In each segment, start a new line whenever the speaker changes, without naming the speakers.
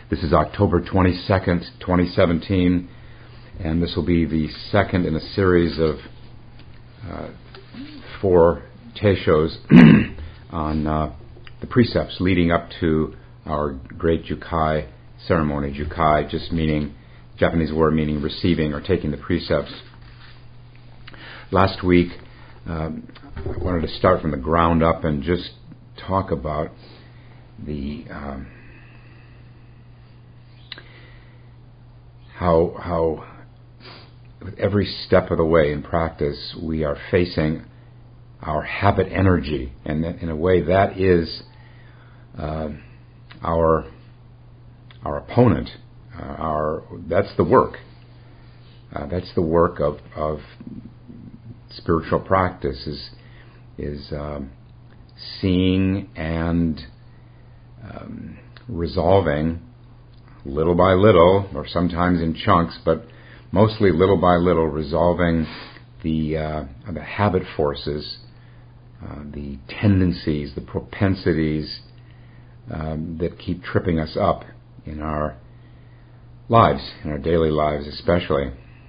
This is October 22nd, 2017, and this will be the second in a series of 4 teishos on the precepts leading up to our great Jukai ceremony. Jukai just meaning, Japanese word meaning receiving or taking the precepts. Last week, I wanted to start from the ground up and just talk about the how with every step of the way in practice we are facing our habit energy, and in a way that is our opponent. That's the work. That's the work of spiritual practice is seeing and resolving little by little, or sometimes in chunks, but mostly little by little, resolving the habit forces, the tendencies, the propensities that keep tripping us up in our lives, in our daily lives especially.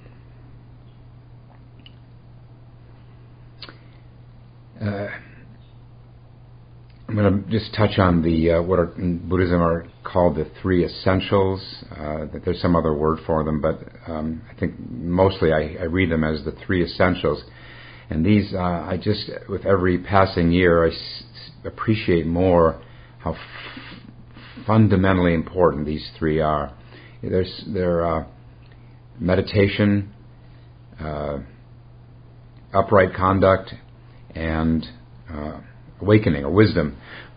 I'm going to just touch on the what in Buddhism are called the 3 essentials. That there's some other word for them, but I think mostly I read them as the 3 essentials. And these, I just, with every passing year, I appreciate more how fundamentally important these 3 are. They're meditation, upright conduct, and awakening or wisdom.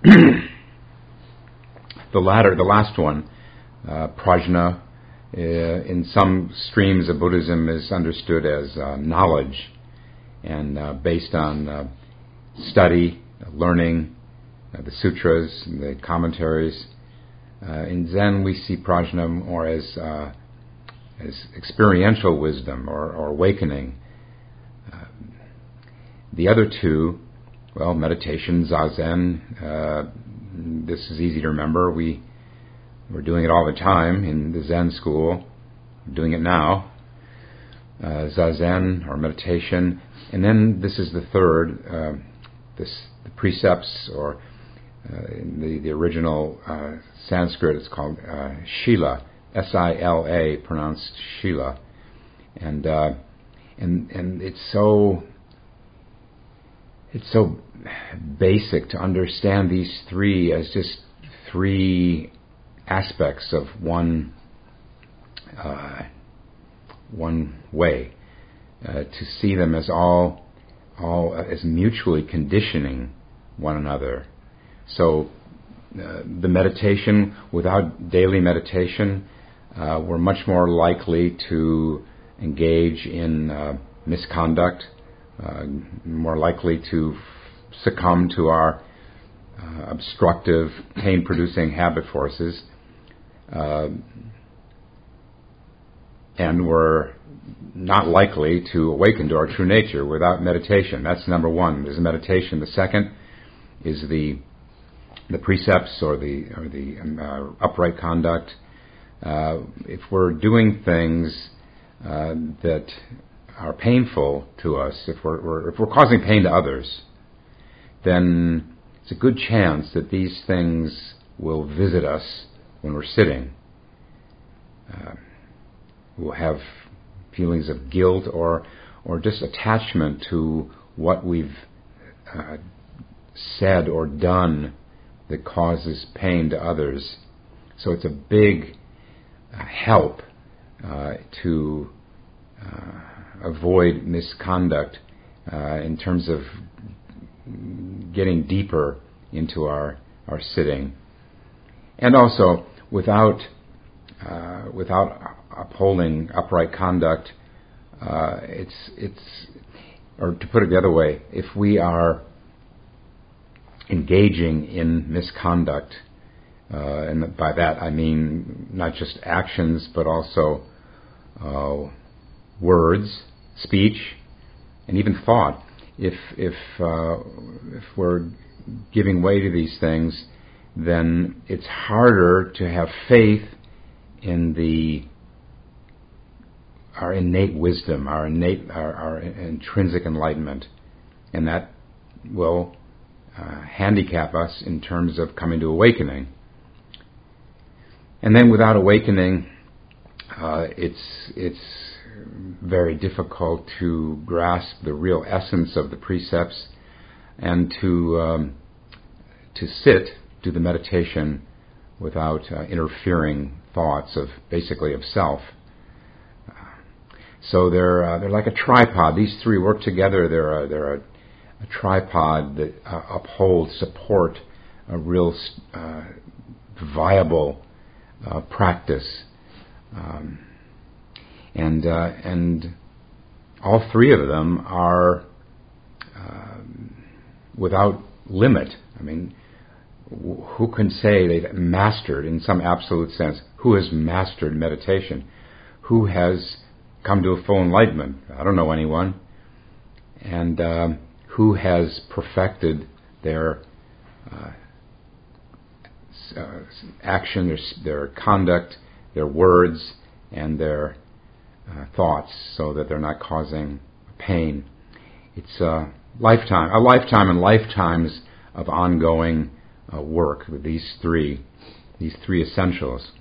The last one, prajna, in some streams of Buddhism is understood as knowledge, and based on study, learning, the sutras, the commentaries. In Zen, we see prajna more as experiential wisdom or awakening. The other 2, well, meditation, zazen, this is easy to remember. We're doing it all the time in the Zen school. We're doing it now. Zazen, or meditation. And then this is the third, the precepts, or in the original Sanskrit it's called Shila, S-I-L-A, pronounced Shila. And it's so basic to understand these 3 as just 3 aspects of one way, to see them as all as mutually conditioning one another. So the meditation, without daily meditation, we're much more likely to engage in misconduct, more likely to succumb to our obstructive, pain-producing habit forces, and we're not likely to awaken to our true nature without meditation. That's number 1. There's meditation. The second is the precepts or the upright conduct. If we're doing things that are painful to us, if we're causing pain to others, then it's a good chance that these things will visit us when we're sitting. We'll have feelings of guilt or just attachment to what we've said or done that causes pain to others. So it's a big help to avoid misconduct in terms of getting deeper into our sitting. And also, without upholding upright conduct, it's or to put it the other way, if we are engaging in misconduct, and by that I mean not just actions but also words, speech, and even thought. If we're giving way to these things, then it's harder to have faith in our innate wisdom, our intrinsic enlightenment, and that will handicap us in terms of coming to awakening. And then without awakening, it's very difficult to grasp the real essence of the precepts and to do the meditation without interfering thoughts of self. So they're like a tripod. These three work together. They're a tripod that support a real viable practice, and all three of them are without limit. I mean, who can say they've mastered, in some absolute sense, who has mastered meditation? Who has come to a full enlightenment? I don't know anyone. And who has perfected their action, their conduct, their words, and their thoughts, so that they're not causing pain. It's a lifetime and lifetimes of ongoing work with these three essentials.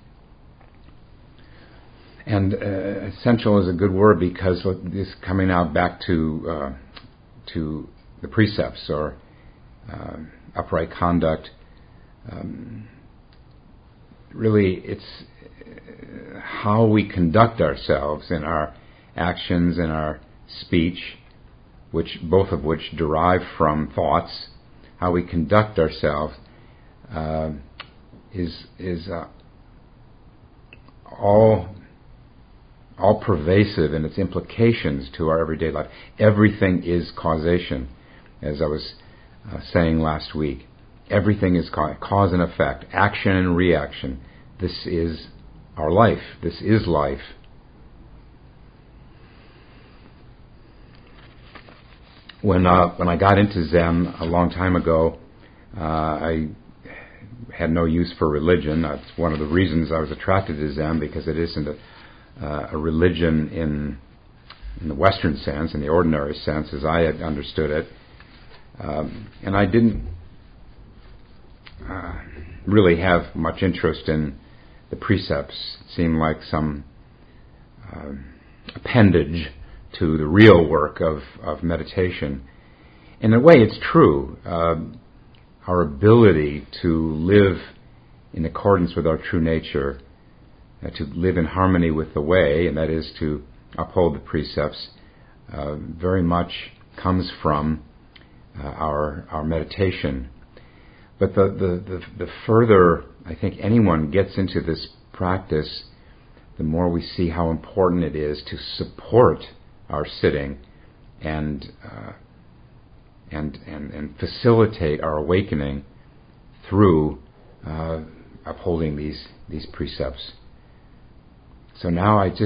And essential is a good word because this coming now back to the precepts or upright conduct. Really, it's how we conduct ourselves in our actions and our speech, both of which derive from thoughts. How we conduct ourselves is all pervasive in its implications to our everyday life. Everything is causation, as I was saying last week. Everything is cause and effect, action and reaction. This is our life. This is life. When I got into Zen a long time ago, I had no use for religion. That's one of the reasons I was attracted to Zen, because it isn't a religion in the Western sense, in the ordinary sense, as I had understood it. And I didn't really have much interest in the precepts. It seemed like some appendage to the real work of meditation. In a way, it's true. Our ability to live in accordance with our true nature, to live in harmony with the way, and that is to uphold the precepts, very much comes from our meditation. But the further I think anyone gets into this practice, the more we see how important it is to support our sitting and facilitate our awakening through upholding these precepts. So now I'm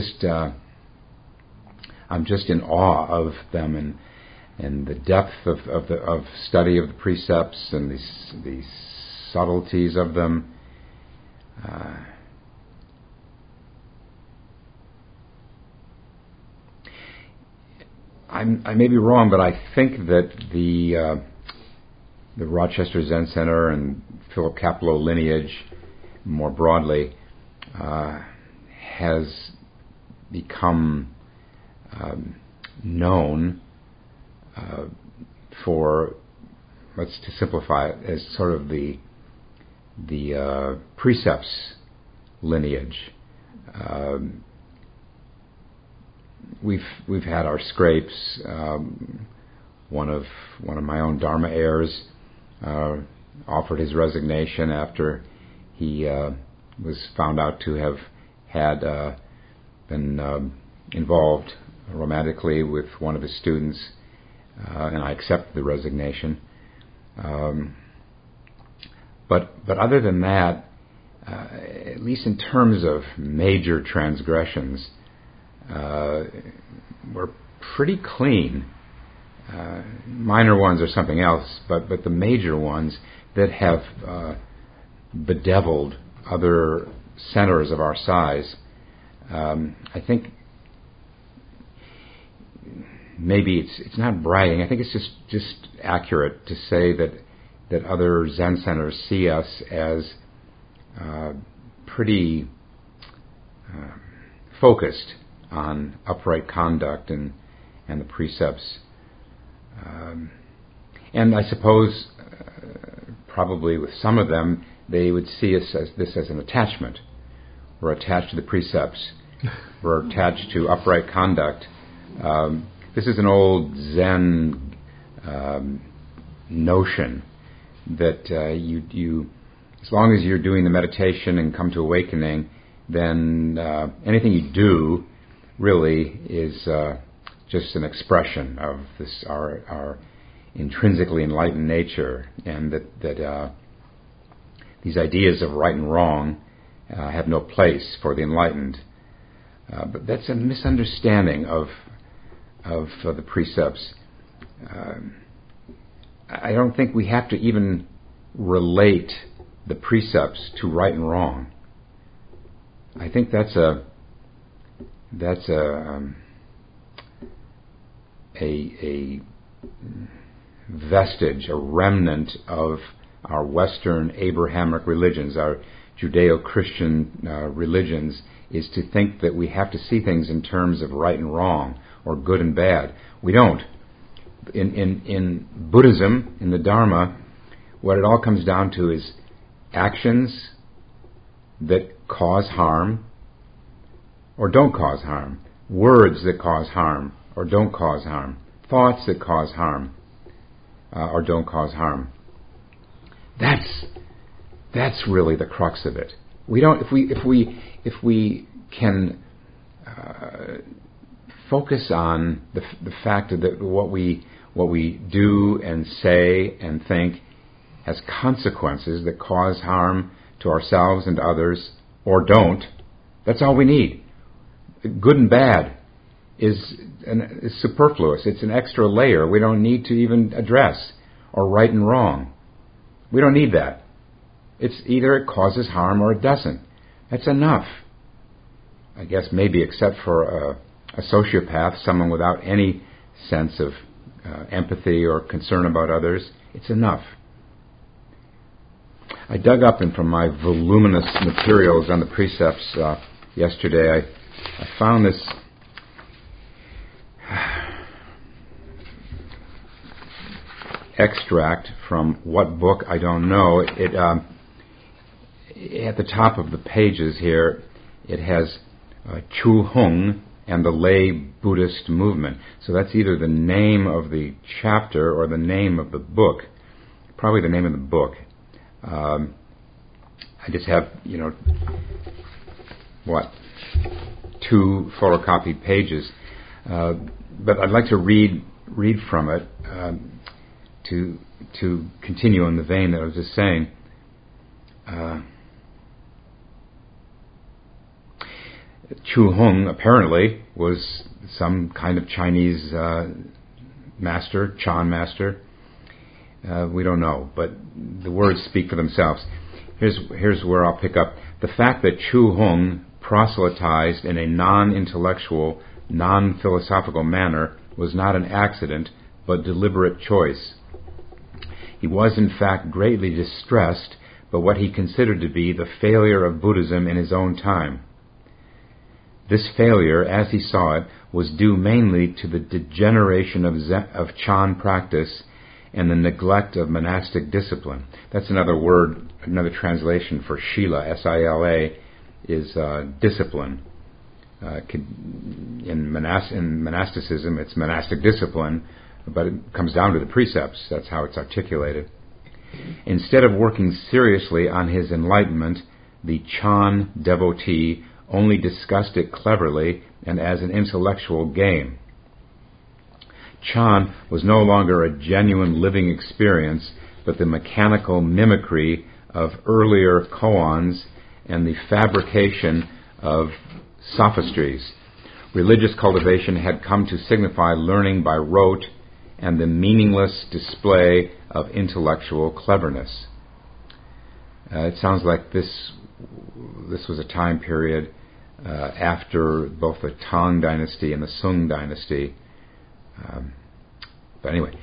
just in awe of them and the depth of study of the precepts and these subtleties of them. I may be wrong, but I think that the Rochester Zen Center and Philip Kapleau lineage, more broadly, has become known for, to simplify it, as sort of the precepts lineage. We've had our scrapes. One of my own Dharma heirs offered his resignation after he was found out to have had been involved romantically with one of his students, and I accepted the resignation. But other than that, at least in terms of major transgressions, we're pretty clean. Minor ones are something else, but the major ones that have bedeviled other centers of our size, I think maybe it's not bragging. I think it's just accurate to say that other Zen centers see us as pretty focused on upright conduct and the precepts. And I suppose probably with some of them, they would see us as an attachment. We're attached to the precepts. We're attached to upright conduct. This is an old Zen notion that you, as long as you're doing the meditation and come to awakening, then anything you do really is just an expression of this our intrinsically enlightened nature, and that these ideas of right and wrong have no place for the enlightened. But that's a misunderstanding of the precepts. I don't think we have to even relate the precepts to right and wrong. I think that's a vestige, a remnant of our Western Abrahamic religions, our Judeo-Christian religions, is to think that we have to see things in terms of right and wrong or good and bad. We don't. In Buddhism, in the Dharma, what it all comes down to is actions that cause harm or don't cause harm, words that cause harm or don't cause harm, thoughts that cause harm or don't cause harm. That's really the crux of it. We don't. If we can focus on the fact that what we do and say and think has consequences that cause harm to ourselves and to others, or don't, that's all we need. Good and bad is superfluous. It's an extra layer we don't need to even address, or right and wrong. We don't need that. It's either it causes harm or it doesn't. That's enough. I guess maybe except for a sociopath, someone without any sense of empathy or concern about others, it's enough. I dug up from my voluminous materials on the precepts yesterday. I found this extract from what book, I don't know. It at the top of the pages here, it has Chu Hung and the Lay Buddhist Movement. So that's either the name of the chapter or the name of the book. Probably the name of the book. I just have, 2 photocopied pages. But I'd like to read from it to continue in the vein that I was just saying. Chu Hung apparently was some kind of Chinese master, Chan master. We don't know, but the words speak for themselves. Here's where I'll pick up. The fact that Chu Hung proselytized in a non-intellectual, non-philosophical manner was not an accident, but deliberate choice. He was in fact greatly distressed by what he considered to be the failure of Buddhism in his own time. This failure, as he saw it, was due mainly to the degeneration of Chan practice and the neglect of monastic discipline. That's another word, another translation for Shila, S-I-L-A, is discipline. In monasticism, it's monastic discipline, but it comes down to the precepts. That's how it's articulated. Instead of working seriously on his enlightenment, the Chan devotee only discussed it cleverly and as an intellectual game. Chan was no longer a genuine living experience, but the mechanical mimicry of earlier koans and the fabrication of sophistries. Religious cultivation had come to signify learning by rote and the meaningless display of intellectual cleverness. It sounds like this this was a time period after both the Tang dynasty and the Sung dynasty. But anyway,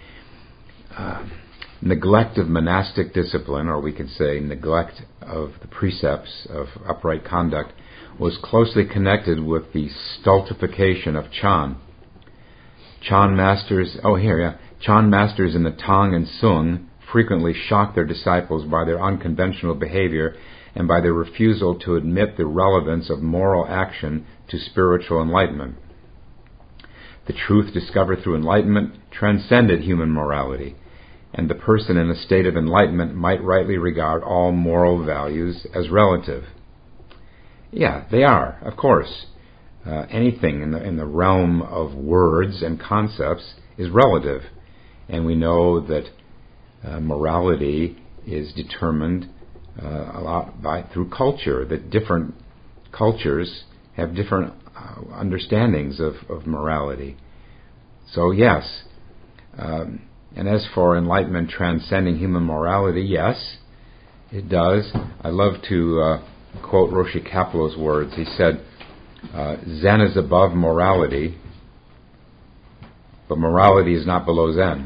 neglect of monastic discipline, or we could say neglect of the precepts of upright conduct, was closely connected with the stultification of Chan. Chan masters in the Tang and Sung frequently shocked their disciples by their unconventional behavior and by their refusal to admit the relevance of moral action to spiritual enlightenment. The truth discovered through enlightenment transcended human morality, and the person in a state of enlightenment might rightly regard all moral values as relative. Yeah, they are, of course. Anything in the realm of words and concepts is relative, and we know that morality is determined a lot through culture, that different cultures have different understandings of morality. So yes, and as for enlightenment transcending human morality, yes, it does. I love to quote Roshi Kapleau's words. He said, Zen is above morality, but morality is not below Zen.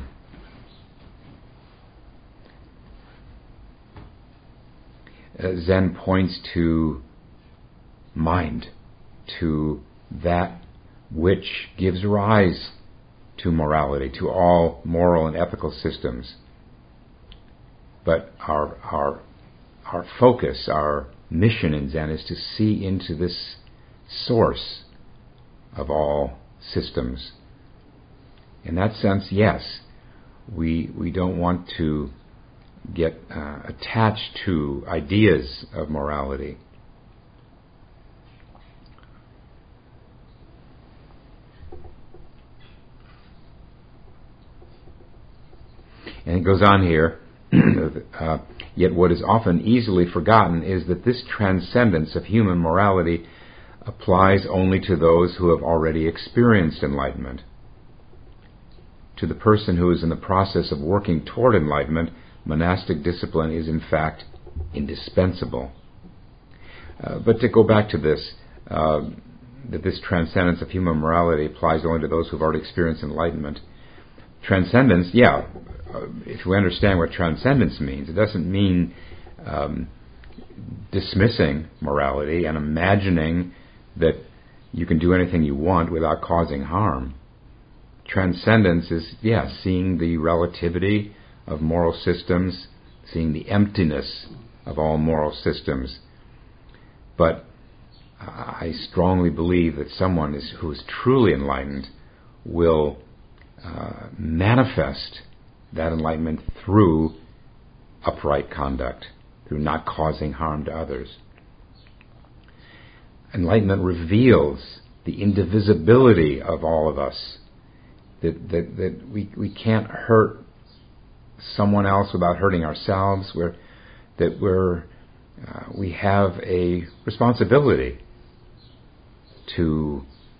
Zen points to mind, to that which gives rise to morality, to all moral and ethical systems. But our focus, our mission in Zen is to see into this source of all systems. In that sense, yes, we don't want to get attached to ideas of morality. And it goes on here, yet what is often easily forgotten is that this transcendence of human morality applies only to those who have already experienced enlightenment. To the person who is in the process of working toward enlightenment, monastic discipline is in fact indispensable. But to go back to this, that this transcendence of human morality applies only to those who have already experienced enlightenment. Transcendence, if we understand what transcendence means, it doesn't mean dismissing morality and imagining that you can do anything you want without causing harm. Transcendence is, seeing the relativity of moral systems, seeing the emptiness of all moral systems. But I strongly believe that someone who is truly enlightened will manifest that enlightenment through upright conduct, through not causing harm to others. Enlightenment reveals the indivisibility of all of us, that we can't hurt someone else without hurting ourselves, we have a responsibility to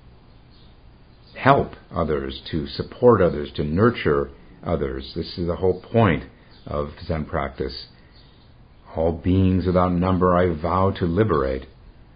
help others, to support others, to nurture others. This is the whole point of Zen practice. All beings without number I vow to liberate.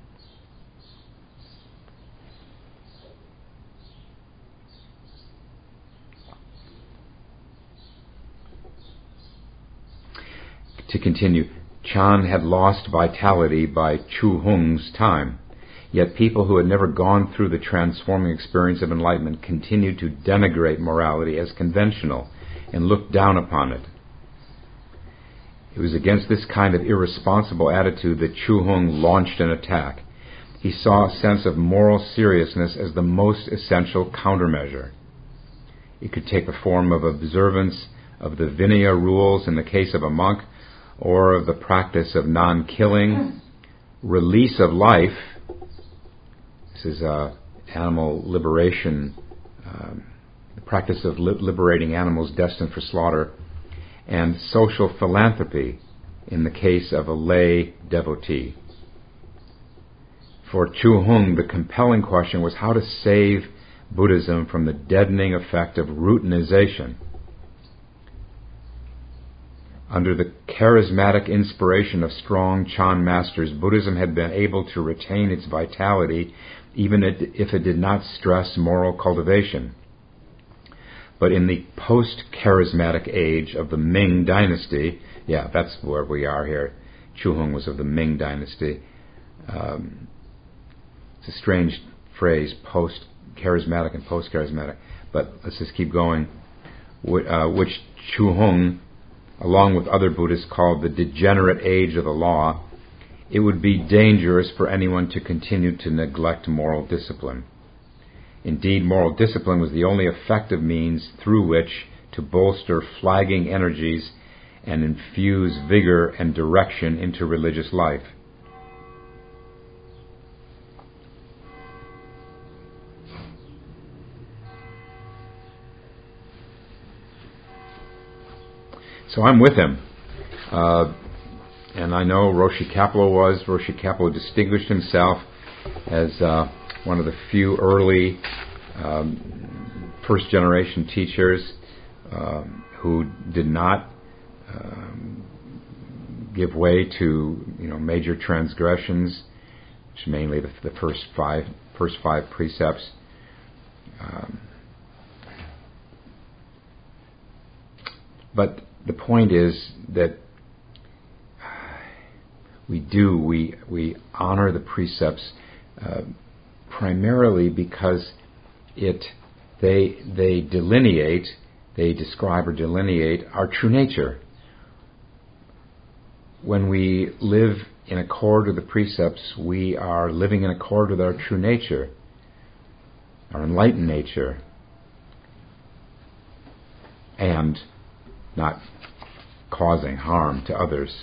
To continue, Chan had lost vitality by Chu Hung's time, yet people who had never gone through the transforming experience of enlightenment continued to denigrate morality as conventional and look down upon it. It was against this kind of irresponsible attitude that Chu Hung launched an attack. He saw a sense of moral seriousness as the most essential countermeasure. It could take the form of observance of the Vinaya rules in the case of a monk, or of the practice of non-killing, release of life. This is animal liberation, the practice of liberating animals destined for slaughter, and social philanthropy in the case of a lay devotee. For Chu Hung, the compelling question was how to save Buddhism from the deadening effect of routinization. Under the charismatic inspiration of strong Chan masters, Buddhism had been able to retain its vitality even if it did not stress moral cultivation. But in the post-charismatic age of the Ming dynasty, yeah, that's where we are here. Chu Hong was of the Ming dynasty. It's a strange phrase, post-charismatic and post-charismatic. But let's just keep going. Which Chu Hong, along with other Buddhists, called the degenerate age of the law, it would be dangerous for anyone to continue to neglect moral discipline. Indeed, moral discipline was the only effective means through which to bolster flagging energies and infuse vigor and direction into religious life. So I'm with him. And I know Roshi Kapleau was. Roshi Kapleau distinguished himself as one of the few early first-generation teachers who did not give way to major transgressions, which mainly the first five precepts. But the point is that we honor the precepts primarily because they describe or delineate our true nature. When we live in accord with the precepts, we are living in accord with our true nature, our enlightened nature, and not causing harm to others.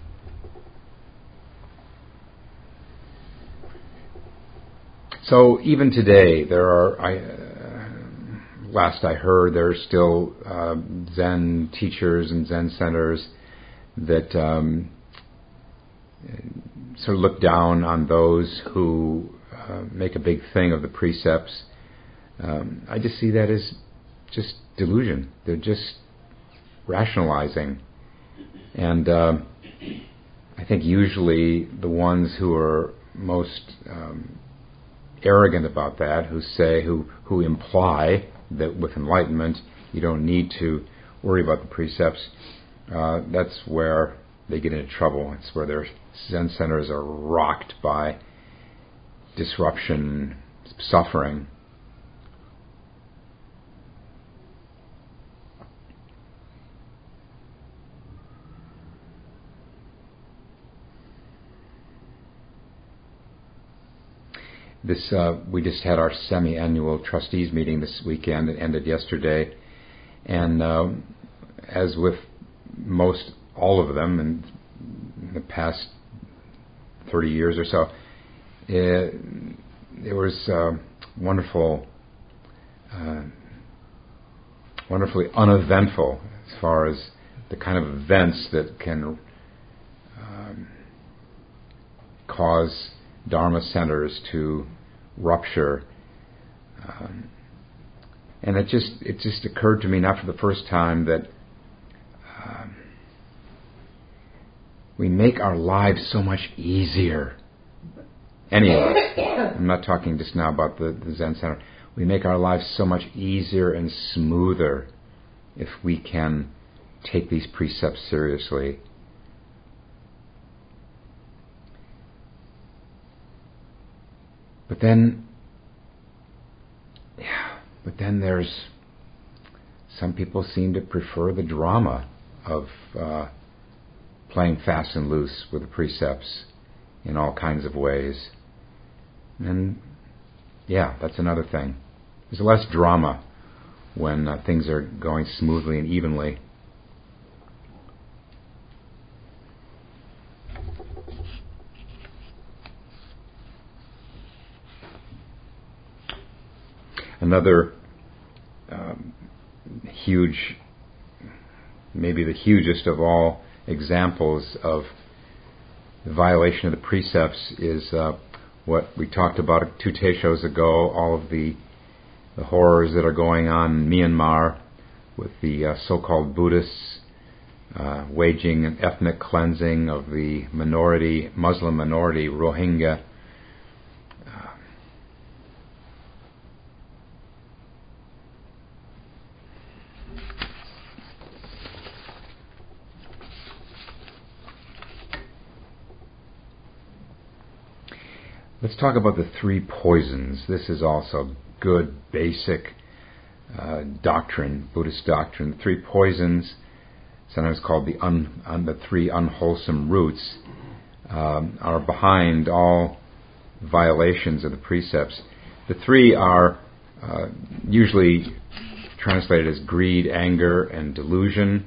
So even today, there are, last I heard, there are still Zen teachers and Zen centers that sort of look down on those who make a big thing of the precepts. I just see that as just delusion. They're just rationalizing. And I think usually the ones who are most arrogant about that, who imply that with enlightenment you don't need to worry about the precepts, that's where they get into trouble. It's where their Zen centers are rocked by disruption, suffering. We just had our semi-annual trustees meeting this weekend. It ended yesterday, and as with most all of them in the past 30 years or so, it was wonderfully uneventful as far as the kind of events that can cause Dharma centers to rupture. And it just occurred to me, not for the first time, that we make our lives so much easier. Anyway, I'm not talking just now about the Zen Center. We make our lives so much easier and smoother if we can take these precepts seriously. But then there's some people seem to prefer the drama of playing fast and loose with the precepts in all kinds of ways. And yeah, that's another thing. There's less drama when things are going smoothly and evenly. Another huge, maybe the hugest of all examples of the violation of the precepts is what we talked about 2 Teishos ago, all of the horrors that are going on in Myanmar with the so-called Buddhists waging an ethnic cleansing of the Muslim minority Rohingya. Let's talk about the three poisons. This is also good, basic doctrine, Buddhist doctrine. The three poisons, sometimes called the three unwholesome roots, are behind all violations of the precepts. The three are usually translated as greed, anger, and delusion.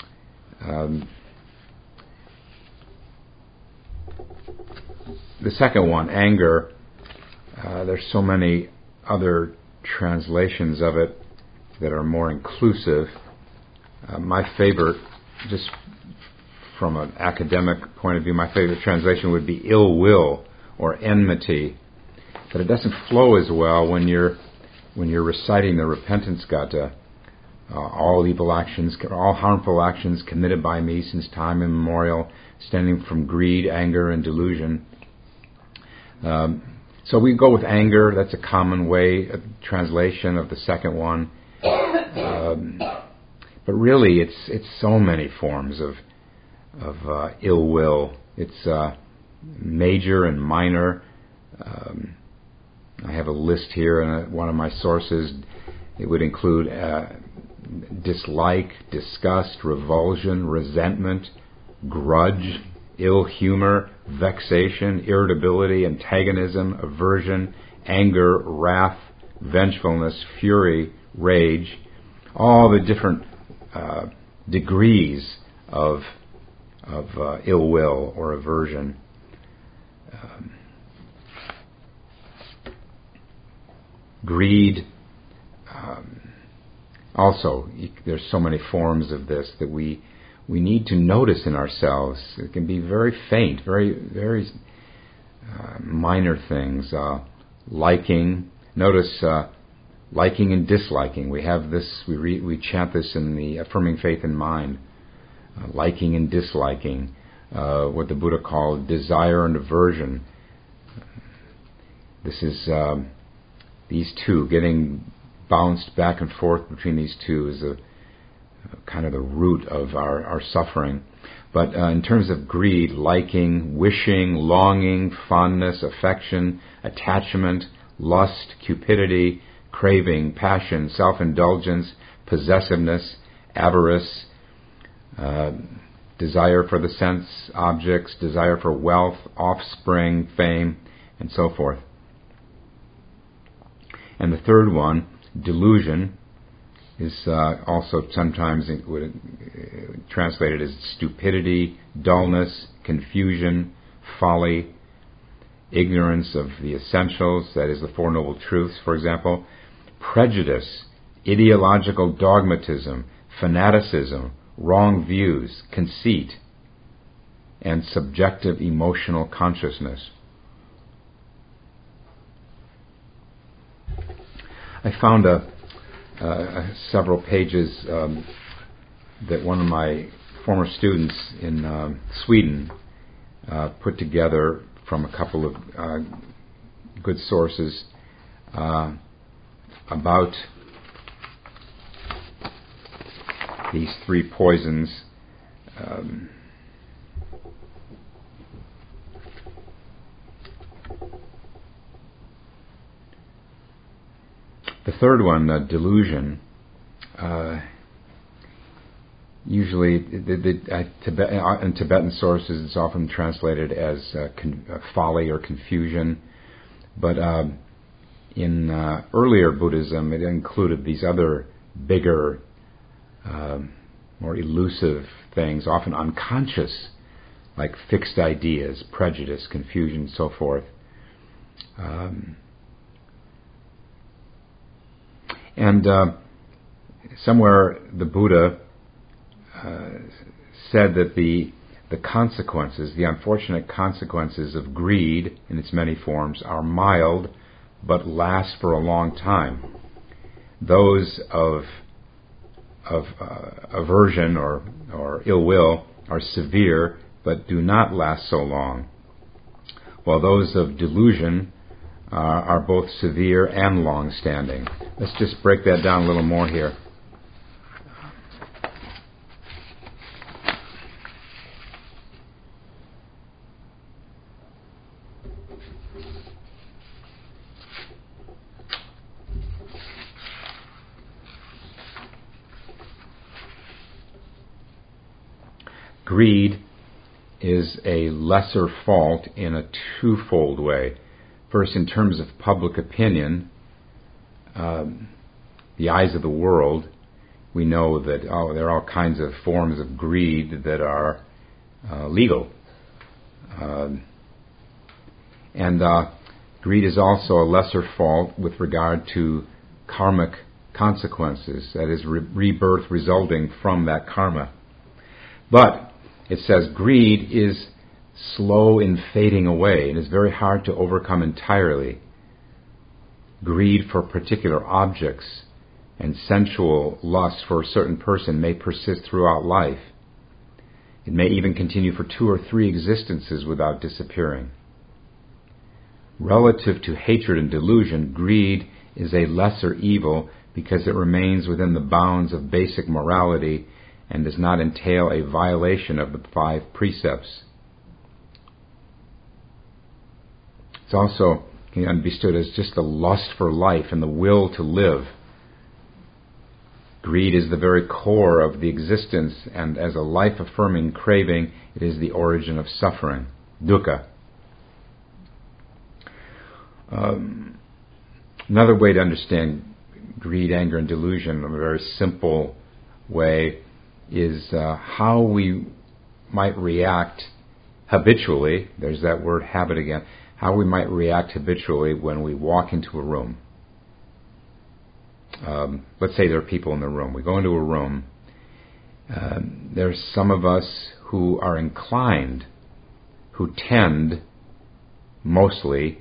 The second one, anger, there's so many other translations of it that are more inclusive. My favorite, just from an academic point of view, my favorite translation would be ill will or enmity. But it doesn't flow as well when you're reciting the repentance gatha. All evil actions, all harmful actions committed by me since time immemorial, stemming from greed, anger, and delusion. So we go with anger. That's a common way of translation of the second one. But really, it's so many forms of ill will. It's major and minor. I have a list here in one of my sources. It would include dislike, disgust, revulsion, resentment, grudge, ill humor, vexation, irritability, antagonism, aversion, anger, wrath, vengefulness, fury, rage, all the different degrees of ill will or aversion. Greed. Also, there's so many forms of this that we need to notice in ourselves. It can be very faint, very minor things. Liking. Notice liking and disliking. We have this. We chant this in the Affirming Faith in Mind. Liking and disliking. What the Buddha called desire and aversion. This is these two, getting bounced back and forth between these two is kind of the root of our suffering. But in terms of greed, liking, wishing, longing, fondness, affection, attachment, lust, cupidity, craving, passion, self-indulgence, possessiveness, avarice, desire for the sense objects, desire for wealth, offspring, fame, and so forth. And the third one, delusion, is also sometimes translated as stupidity, dullness, confusion, folly, ignorance of the essentials, that is the Four Noble Truths, for example, prejudice, ideological dogmatism, fanaticism, wrong views, conceit, and subjective emotional consciousness. I found several pages that one of my former students in Sweden put together from a couple of good sources about these three poisons. The third one, delusion, usually in Tibetan sources it's often translated as folly or confusion, but in earlier Buddhism it included these other bigger, more elusive things, often unconscious, like fixed ideas, prejudice, confusion, so forth. And somewhere the Buddha said that the consequences, the unfortunate consequences of greed in its many forms are mild but last for a long time. Those of aversion or ill will are severe but do not last so long, while those of delusion are both severe and long-standing. Let's just break that down a little more here. Greed is a lesser fault in a twofold way. First, in terms of public opinion, the eyes of the world, we know that there are all kinds of forms of greed that are legal. And greed is also a lesser fault with regard to karmic consequences, that is, rebirth resulting from that karma. But it says greed is slow in fading away and is very hard to overcome entirely. Greed for particular objects and sensual lust for a certain person may persist throughout life. It may even continue for 2 or 3 existences without disappearing. Relative to hatred and delusion, greed is a lesser evil because it remains within the bounds of basic morality and does not entail a violation of the 5 precepts. It's also can be understood as just the lust for life and the will to live. Greed is the very core of the existence, and as a life-affirming craving, it is the origin of suffering, dukkha. Another way to understand greed, anger, and delusion in a very simple way is how we might react habitually, there's that word habit again, how we might react habitually when we walk into a room. Let's say there are people in the room. We go into a room. There's some of us who are inclined, who tend mostly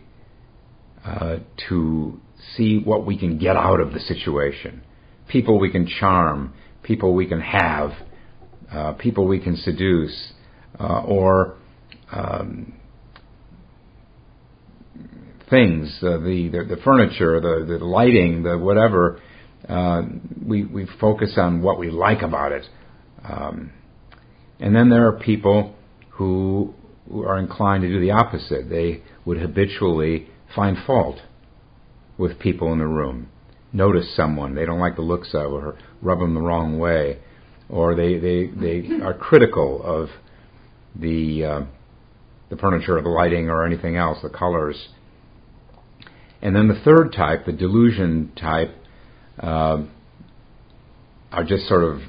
to see what we can get out of the situation. People we can charm, people we can have, people we can seduce, or things, the furniture, the lighting, the whatever. We focus on what we like about it. And then there are people who are inclined to do the opposite. They would habitually find fault with people in the room. Notice someone they don't like the looks of, or rub them the wrong way, or they are critical of the furniture or the lighting or anything else, the colors. And then the third type, the delusion type, are just sort of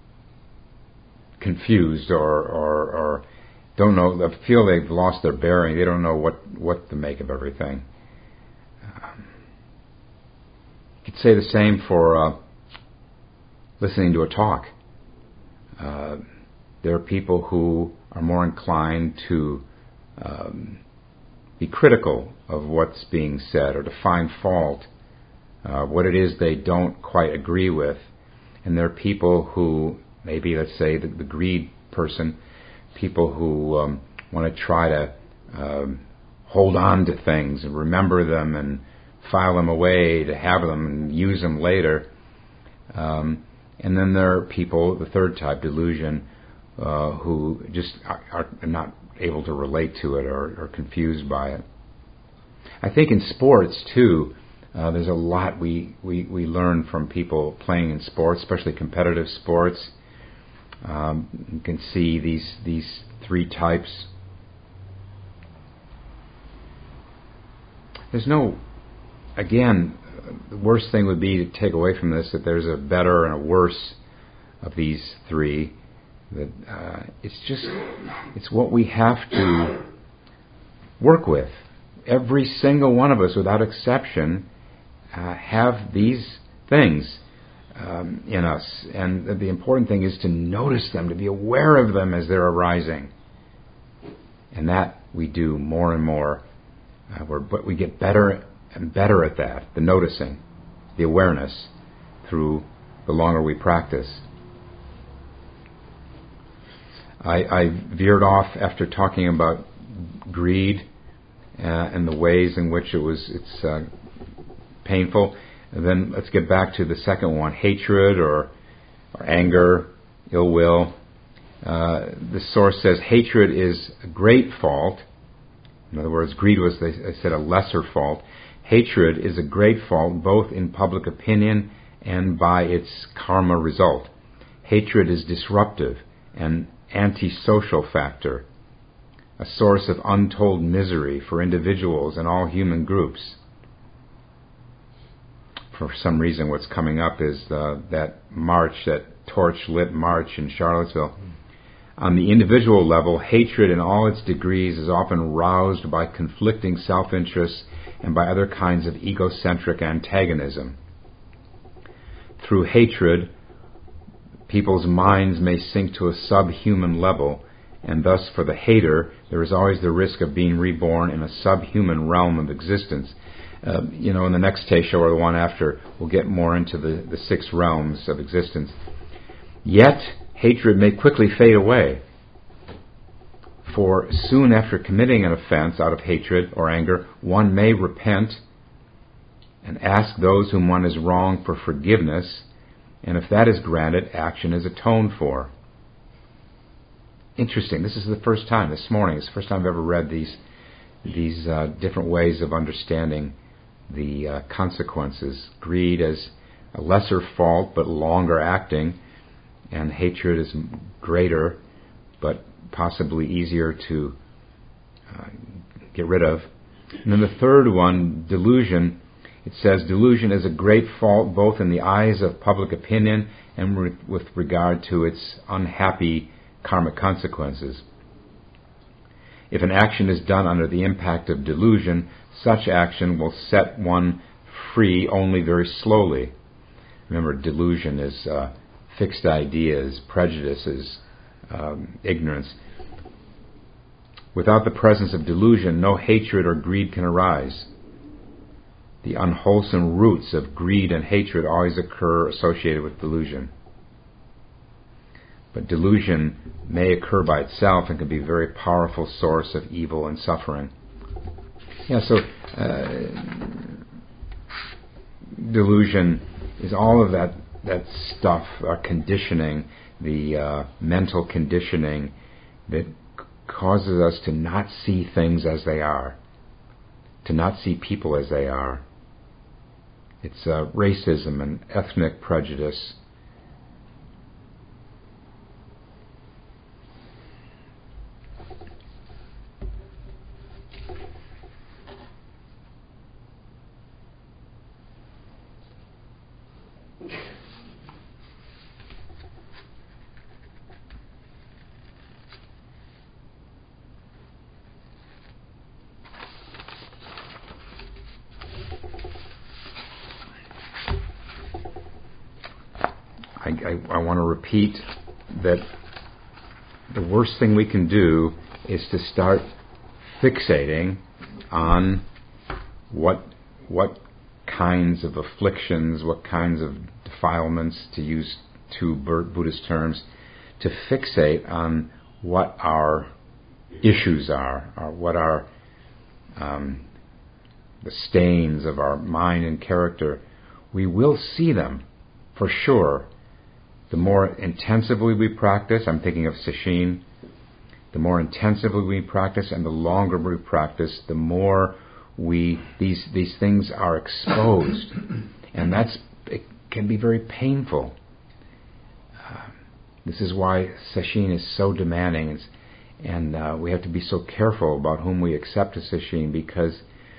confused or don't know, they feel they've lost their bearing. They don't know what to make of everything. You could say the same for listening to a talk. There are people who are more inclined to be critical of what's being said or to find fault, what it is they don't quite agree with. And there are people who, maybe let's say the greed person, people who want to try to hold on to things and remember them and file them away to have them and use them later. And then there are people, the third type, delusion, who just are not able to relate to it or confused by it. I think in sports too, there's a lot we learn from people playing in sports, especially competitive sports. You can see these 3 types. There's no, again, the worst thing would be to take away from this that there's a better and a worse of these 3. That it's what we have to work with. Every single one of us, without exception, have these things in us, and the important thing is to notice them, to be aware of them as they're arising, and that we do more and more. But we get better and better at that, the noticing, the awareness, through the longer we practice. I veered off after talking about greed and the ways in which it's painful. And then let's get back to the second one, hatred or anger, ill will. The source says hatred is a great fault. In other words, greed was, they said, a lesser fault. Hatred is a great fault both in public opinion and by its karma result. Hatred is disruptive, an antisocial factor, a source of untold misery for individuals and all human groups. For some reason, what's coming up is that torch-lit march in Charlottesville. On the individual level, hatred in all its degrees is often roused by conflicting self-interests and by other kinds of egocentric antagonism. Through hatred, people's minds may sink to a subhuman level, and thus for the hater, there is always the risk of being reborn in a subhuman realm of existence. In the next Teisho or the one after, we'll get more into the 6 realms of existence. Yet, hatred may quickly fade away. For soon after committing an offense out of hatred or anger, one may repent and ask those whom one has wronged for forgiveness, and if that is granted, action is atoned for. Interesting. This is the first time, this morning, it's the first time I've ever read these different ways of understanding the consequences. Greed as a lesser fault but longer acting, and hatred is greater but possibly easier to get rid of. And then the third one, delusion. It says delusion is a great fault both in the eyes of public opinion and with regard to its unhappy karmic consequences. If an action is done under the impact of delusion, such action will set one free only very slowly. Remember, delusion is fixed ideas, prejudices, ignorance. Without the presence of delusion, no hatred or greed can arise. The unwholesome roots of greed and hatred always occur associated with delusion. But delusion may occur by itself and can be a very powerful source of evil and suffering. Delusion is all of that stuff, our conditioning, the mental conditioning that causes us to not see things as they are, to not see people as they are. It's racism and ethnic prejudice. I want to repeat that the worst thing we can do is to start fixating on what kinds of afflictions, what kinds of defilements, to use two Buddhist terms, to fixate on what our issues are, or what our the stains of our mind and character. We will see them, for sure. The more intensively we practice, I'm thinking of Sesshin, the more intensively we practice and the longer we practice, the more these things are exposed. And it can be very painful. This is why Sesshin is so demanding, and we have to be so careful about whom we accept as Sesshin, because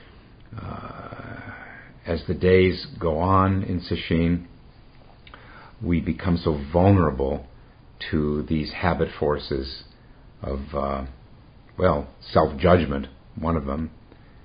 as the days go on in Sesshin, we become so vulnerable to these habit forces of, self-judgment, one of them.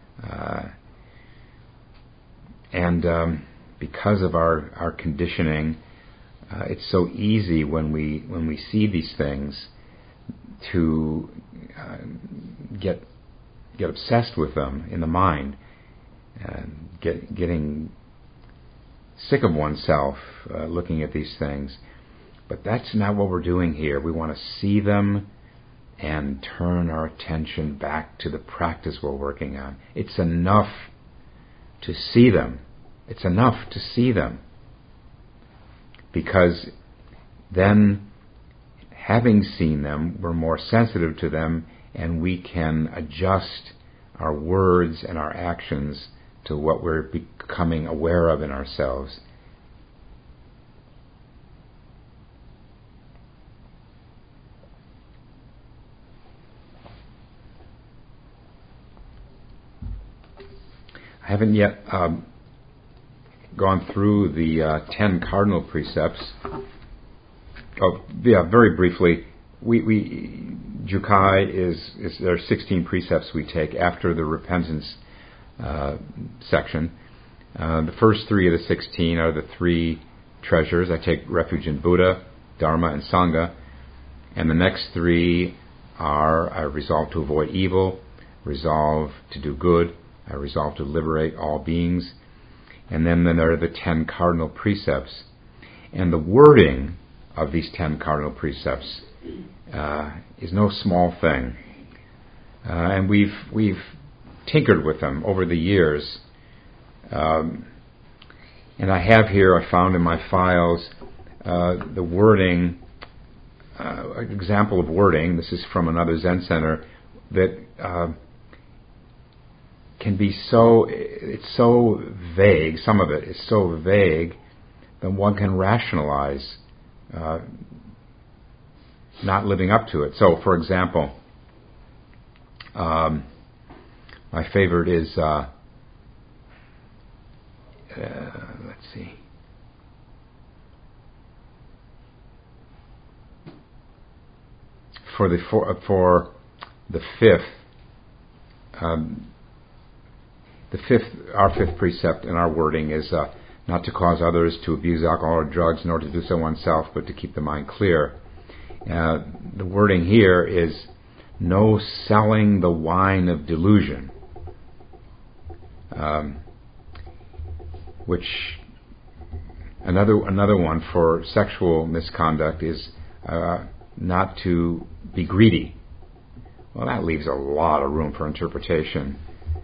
And because of our conditioning, it's so easy when we see these things to get obsessed with them in the mind, and getting sick of oneself looking at these things. But that's not what we're doing here. We want to see them, and turn our attention back to the practice we're working on. It's enough to see them. It's enough to see them. Because then, having seen them, we're more sensitive to them, and we can adjust our words and our actions to what we're becoming aware of in ourselves. I haven't yet gone through the 10 cardinal precepts. Oh, yeah, very briefly. Jukai there are 16 precepts we take after the repentance section. The first 3 of the 16 are the 3 treasures. I take refuge in Buddha, Dharma, and Sangha. And the next 3 are: I resolve to avoid evil, resolve to do good, I resolve to liberate all beings. And then there are the 10 cardinal precepts. And the wording of these 10 cardinal precepts is no small thing. And we've tinkered with them over the years. And I have here, I found in my files, the wording, an example of wording. This is from another Zen center that can be it's so vague, some of it is so vague that one can rationalize not living up to it. So, for example, my favorite is, let's see, for the fifth, our fifth precept in our wording is not to cause others to abuse alcohol or drugs, nor to do so oneself, but to keep the mind clear. The wording here is no selling the wine of delusion, which another one for sexual misconduct is not to be greedy. Well, that leaves a lot of room for interpretation.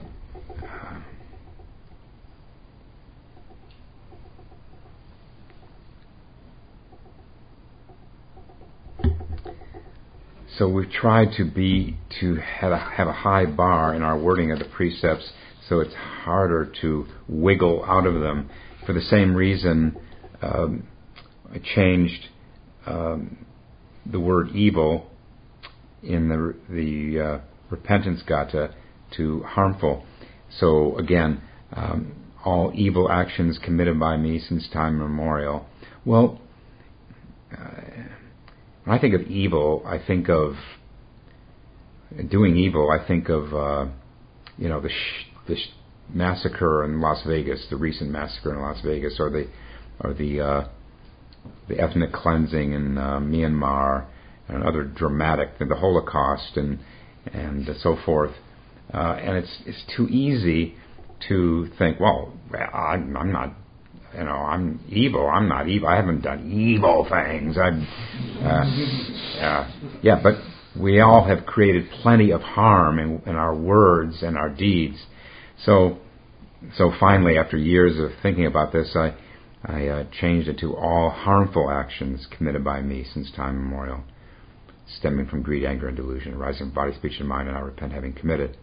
So we've tried to have a high bar in our wording of the precepts, so it's harder to wiggle out of them. For the same reason, I changed the word evil in the repentance gata to harmful. So again, all evil actions committed by me since time immemorial. Well, when I think of evil, I think of doing evil. I think of the massacre in Las Vegas, the recent massacre in Las Vegas, or the ethnic cleansing in Myanmar, and other dramatic, the Holocaust, and so forth. And it's too easy to think, well, I'm not. I'm evil. I'm not evil. I haven't done evil things. Yeah, but we all have created plenty of harm in our words and our deeds. So finally, after years of thinking about this, I changed it to all harmful actions committed by me since time immemorial, stemming from greed, anger, and delusion, arising from body, speech, and mind, and I repent having committed.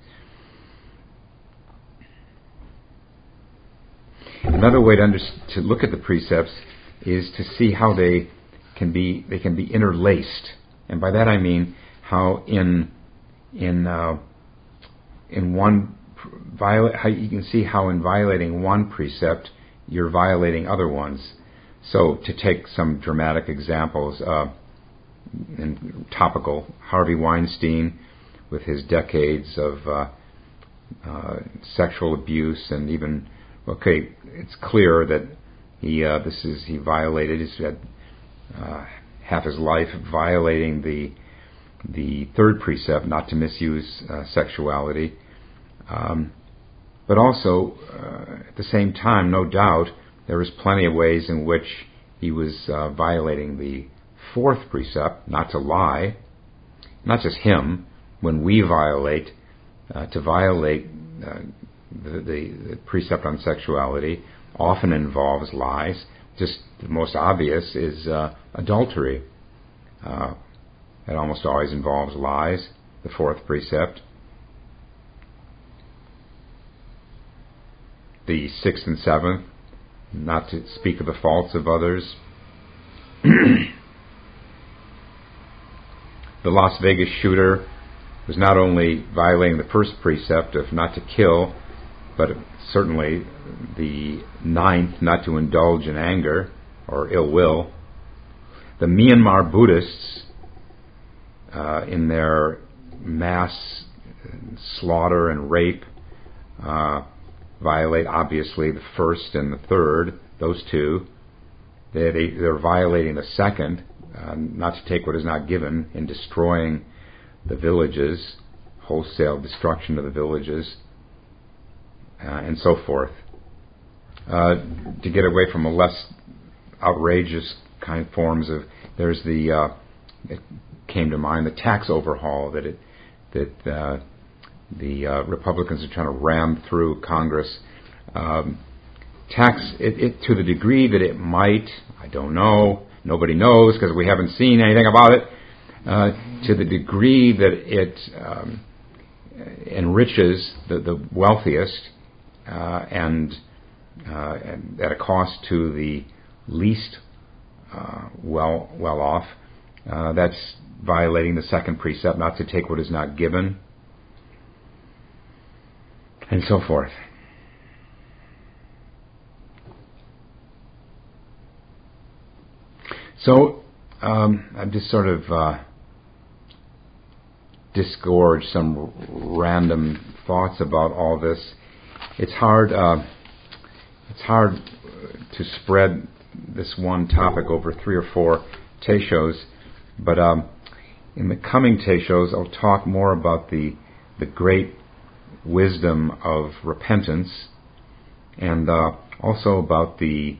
Another way to look at the precepts is to see how they can be interlaced, and by that I mean how in one how you can see how in violating one precept you're violating other ones. So to take some dramatic examples, and topical, Harvey Weinstein, with his decades of sexual abuse and even. Okay, it's clear that he violated. He's had half his life violating the third precept, not to misuse sexuality. But also, at the same time, no doubt, there was plenty of ways in which he was violating the fourth precept, not to lie, not just him, when we violate, to violate the precept on sexuality often involves lies. Just the most obvious is adultery. It almost always involves lies, the fourth precept. The sixth and seventh, not to speak of the faults of others. The Las Vegas shooter was not only violating the first precept of not to kill, but certainly the ninth, not to indulge in anger or ill will. The Myanmar Buddhists, in their mass slaughter and rape, violate obviously the first and the third, those two. They're violating the second, not to take what is not given, in destroying the villages, wholesale destruction of the villages, and so forth. To get away from a less outrageous kind of forms of, there's the it came to mind, the tax overhaul that the Republicans are trying to ram through Congress. Tax it to the degree that it might, I don't know, nobody knows because we haven't seen anything about it. To the degree that it enriches the wealthiest and at a cost to the least well off, that's violating the second precept, not to take what is not given, and so forth. So I've just sort of disgorged some random thoughts about all this. It's hard to spread this one topic over 3 or 4 teishos, but in the coming teishos I'll talk more about the great wisdom of repentance, and also about the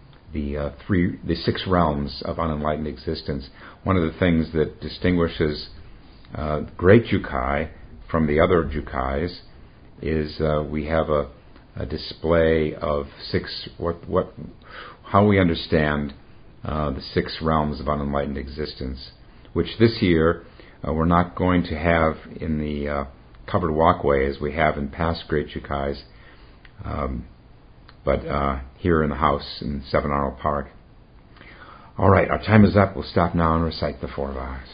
6 realms of unenlightened existence. One of the things that distinguishes great Jukai from the other Jukais is we have a display of 6, how we understand the 6 realms of unenlightened existence, which this year we're not going to have in the covered walkway as we have in past great Jukais, but here in the house in 7 Arnold Park. All right, our time is up. We'll stop now and recite the 4 vows.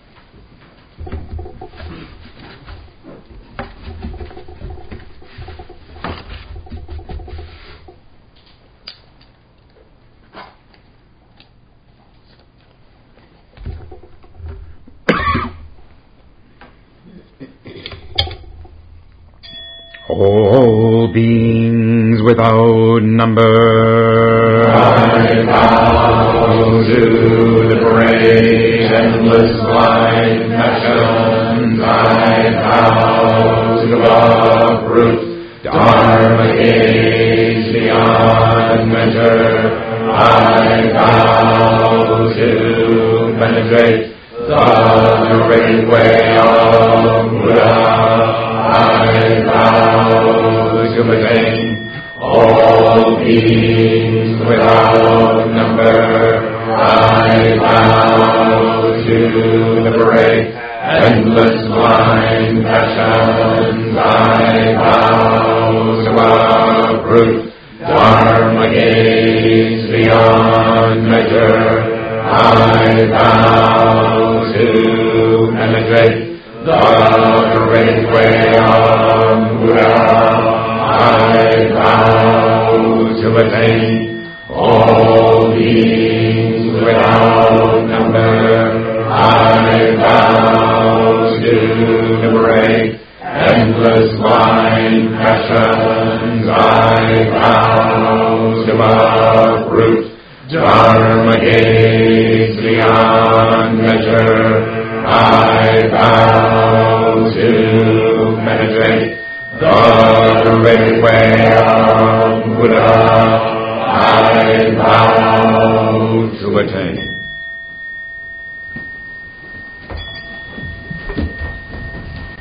All beings without number,
I vow to liberate endless blind passions. I vow to uproot dharma gaze beyond measure. I vow to penetrate the great way of Buddha. I vow to attain all beings without number. I vow to liberate endless blind passions. I vow to uproot dharma gaze beyond measure. I vow to penetrate the great way of Buddha. I vow to attain all beings without number. I vow to liberate endless blind passions. I vow to uproot dharma gaze beyond measure. I vow to penetrate the great way of Buddha. I vow to attain